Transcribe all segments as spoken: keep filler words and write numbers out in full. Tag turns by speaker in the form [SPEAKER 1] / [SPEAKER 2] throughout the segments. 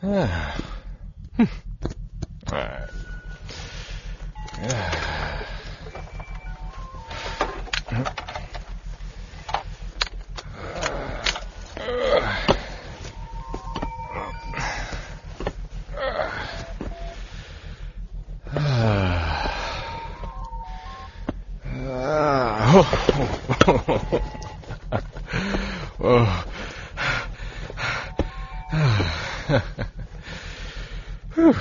[SPEAKER 1] All right. Oh. Whew.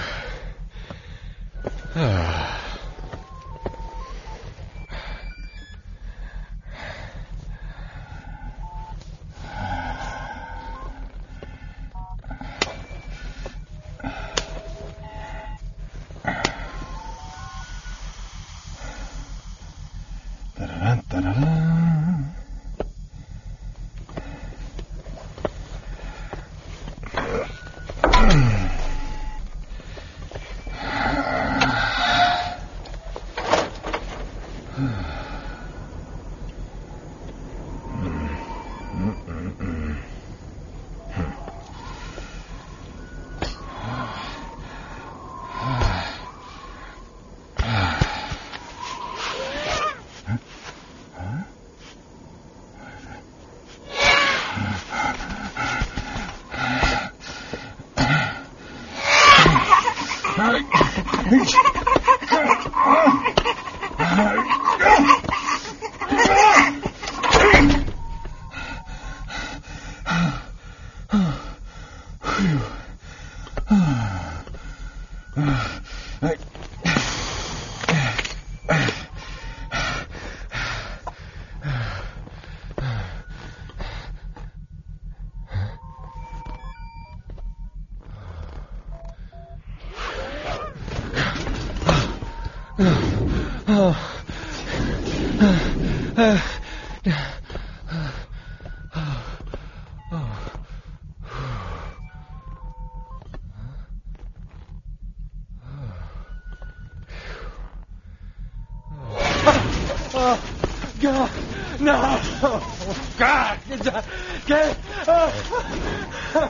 [SPEAKER 1] Oh, God, no! Oh, God! Get, get, oh.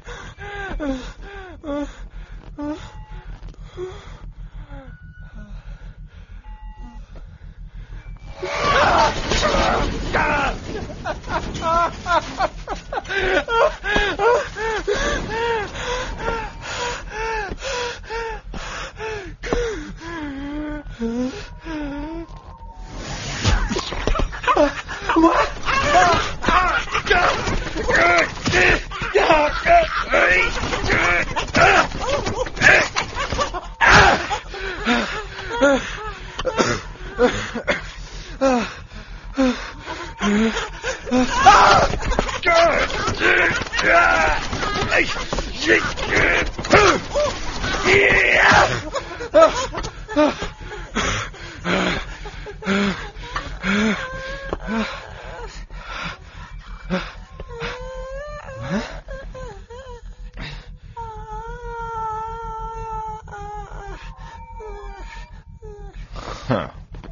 [SPEAKER 1] Huh.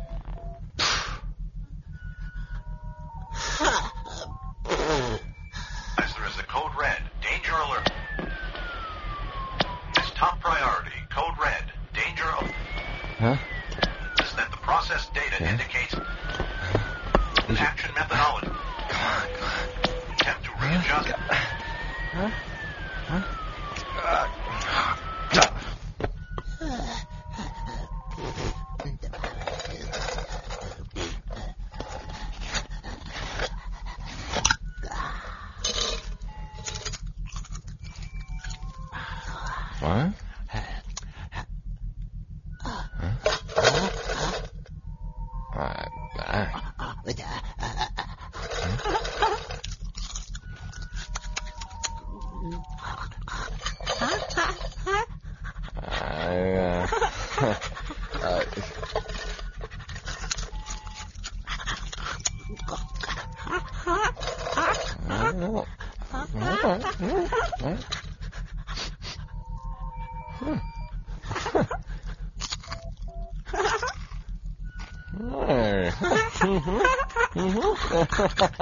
[SPEAKER 2] There is a code red. Danger alert. It's top priority. Code red. Danger alert.
[SPEAKER 1] Huh?
[SPEAKER 2] Is that the process data
[SPEAKER 1] Yeah.
[SPEAKER 2] indicates action methodology.
[SPEAKER 1] Come on, come on.
[SPEAKER 2] Attempt to readjust.
[SPEAKER 1] Huh? Huh? Uh, What? Huh? Uh, uh, I, uh, uh, I don't know. Huh? Hey.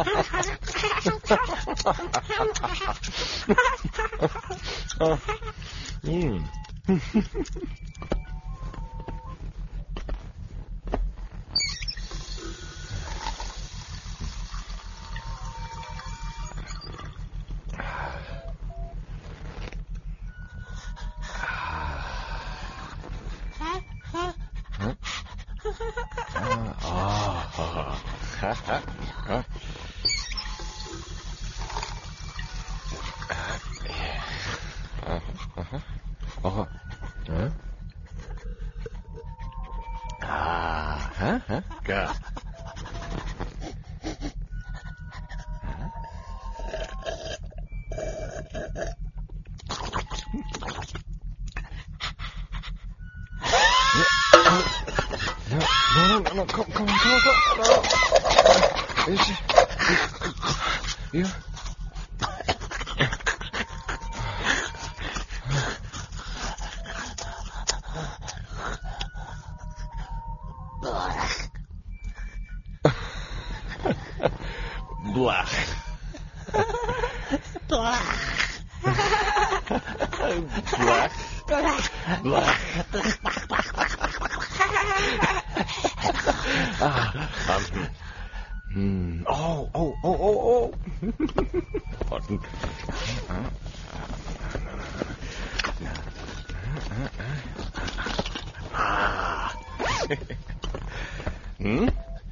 [SPEAKER 1] Mhm. Mhm. Mm. Oh, huh? Ah, huh? Huh? Good. No, no, no, no, come, come, come, come, no. Is you, you, Blah. Blah. Blah. Ah, um, hmm. Oh, oh, oh, oh, oh. Pardon. Ah. Hmm?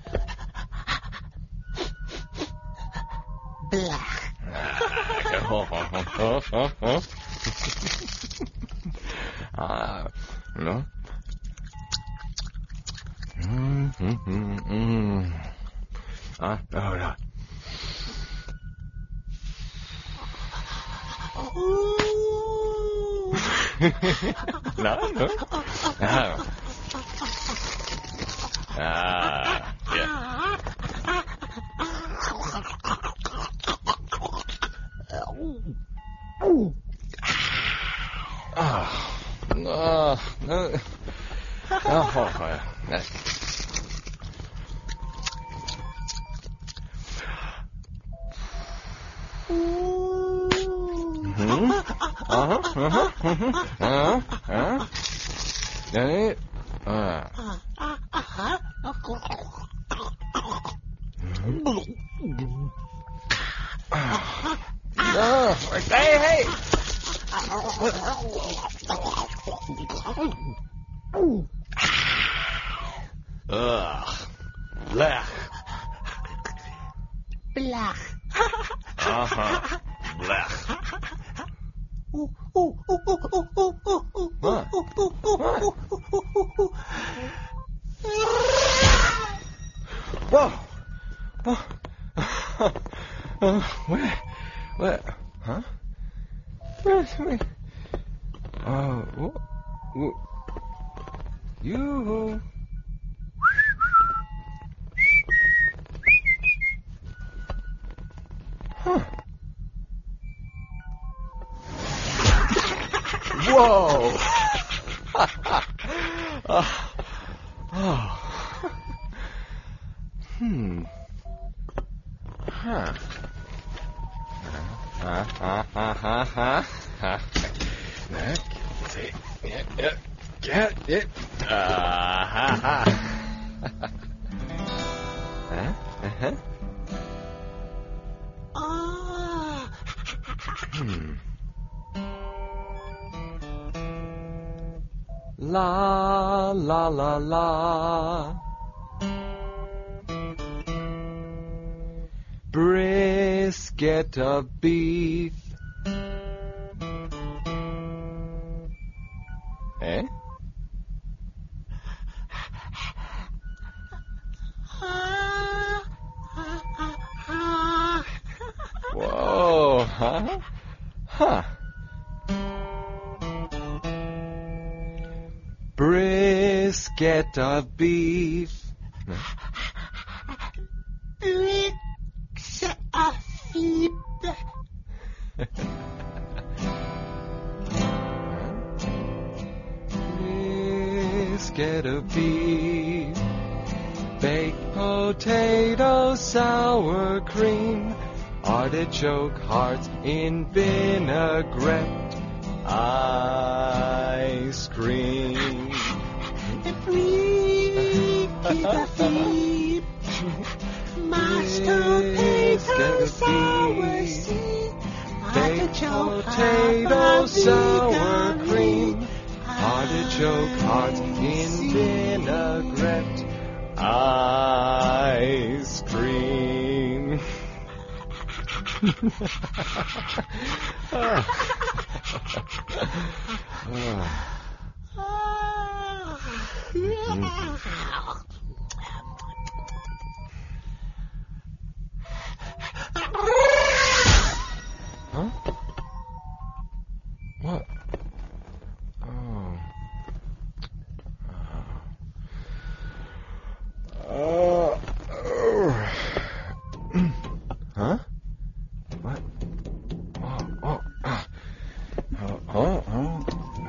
[SPEAKER 3] Blah.
[SPEAKER 1] Oh, oh, oh, oh, oh. Ah, no. Mm, mm, mm, mm. Ah, no, no. No, no. Ah. Ah, yeah. Ah, no, no. Oh, oh, yeah. Hmm? Uh-huh, uh-huh, uh-huh, uh-huh, uh-huh. Yeah, uh. No, hey, hey! Ugh. Blech.
[SPEAKER 3] Blah.
[SPEAKER 1] Uh-huh. Blech.
[SPEAKER 3] Ooh, ooh, ooh, ooh, ooh, ooh, ooh, ooh,
[SPEAKER 1] What?
[SPEAKER 3] ooh, ooh, ooh, ooh, ooh.
[SPEAKER 1] Whoa. Oh. Uh, where? Where? Huh? Where's me? Oh, what? What? You. Huh. Whoa. uh, oh. Hmm. Huh. Uh, uh, uh, uh, uh, uh. Let's see. Yeah, yeah. Get it. Uh, ha, ha. Huh? Uh-huh.
[SPEAKER 3] Ah.
[SPEAKER 1] Hmm. La, la, la, la. Brisket of beef. Eh? Whoa, huh? Huh. Brisket of beef.
[SPEAKER 3] Bricks of feet.
[SPEAKER 1] Brisket of beef. Baked potato, sour cream. Artichoke hearts in vinaigrette. Ice cream.
[SPEAKER 3] Free, keep a feet. Mashed potato, sour seed. Artichoke,
[SPEAKER 1] Potato, sour
[SPEAKER 3] vegan
[SPEAKER 1] cream.
[SPEAKER 3] meat.
[SPEAKER 1] Artichoke heart in vinaigrette. Ice cream. Ah. Huh? What? Oh. Oh. Oh. Huh? What? Oh, oh. Ah. Oh, oh, oh.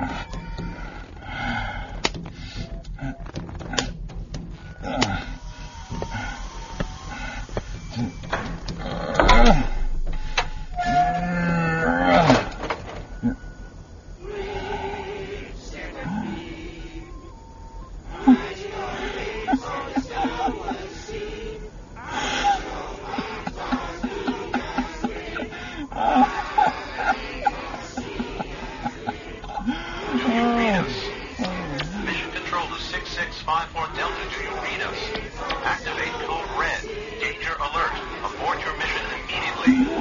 [SPEAKER 2] Mission Control to six six five four Delta, do you read us? Activate code red. Danger alert. Abort your mission immediately.